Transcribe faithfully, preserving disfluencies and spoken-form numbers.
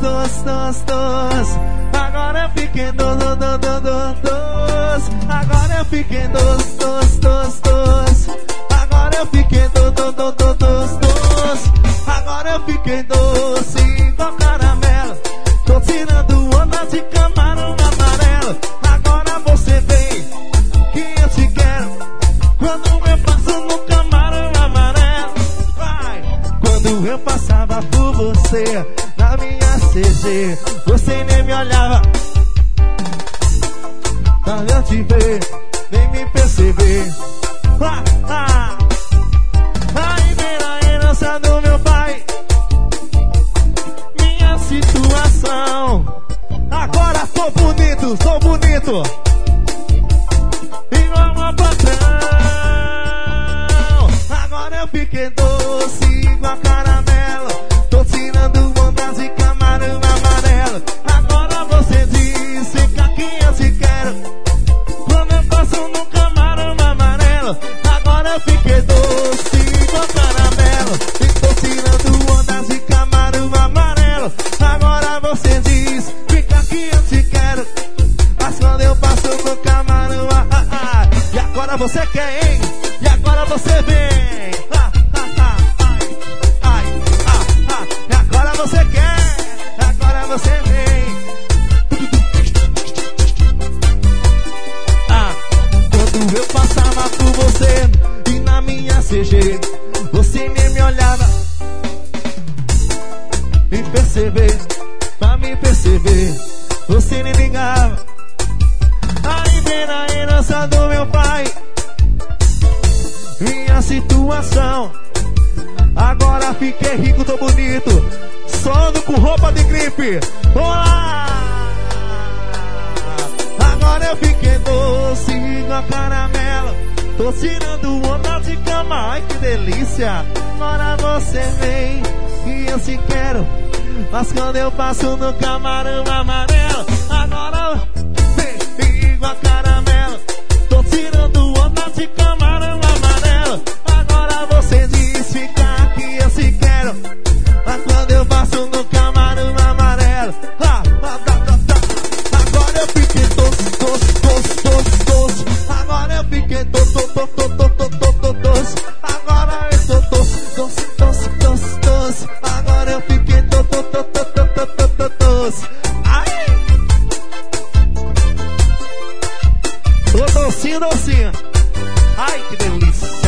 doce, doce, doce. Agora eu fiquei doce, doce, doce, doce. Agora eu fiquei doce, doce, doce, doce. Agora eu fiquei doce, doce, doce, doce, doce. Agora eu fiquei doce igual caramelo. Tô tirando onda de camarão amarelo. Agora você vem que eu te quero. Quando eu passo no camarão amarelo, vai. Quando eu passava por você na minha C G, você nem me olhava pra eu te ver, nem me perceber. Ah, ah. Aí vem a herança do meu pai, minha situação. Agora sou bonito, sou bonito, igual uma patrão. Agora eu fiquei doce igual caramelo. Tô tirando onda de camarão amarelo. Agora você diz, fica que eu te quero. Quando eu passo no camarão amarelo. Agora eu fiquei doce igual caramelo. E tô tirando onda de camarão amarelo. Agora você diz, fica que eu te quero. Mas quando eu passo no camarão, ah, ah, ah. E agora você quer, hein? E agora você vem. Ah, ah, ah, ai, ai, ah, ah. E agora você quer. Agora você vem. Ah, quando eu passava por você e na minha C G, você nem me olhava me perceber, pra me perceber, você nem ligava. Aí vem na herança do meu pai, minha situação. Agora fiquei rico, tô bonito, só ando com roupa de gripe. Olá! Agora eu fiquei doce igual caramelo. Tô tirando onda de cama, ai que delícia. Agora você vem e eu te quero. Mas quando eu passo no camarão amarelo, agora vem igual caramelo. Tô tirando onda de camarão amarelo. Agora você diz, fica que eu te quero. Mas quando eu passo no camarão amarelo, ah, ah, ah, ah, ah. Agora eu fiquei doce, doce, doce, doce, doce. Agora eu fiquei doce, doce, doce, doce, doce, doce. Agora eu tô doce, doce, doce, doce, doce. Agora eu fiquei doce, doce, doce, doce, doce, doce. Ai! Tô docinho, docinho. Ai, que delícia.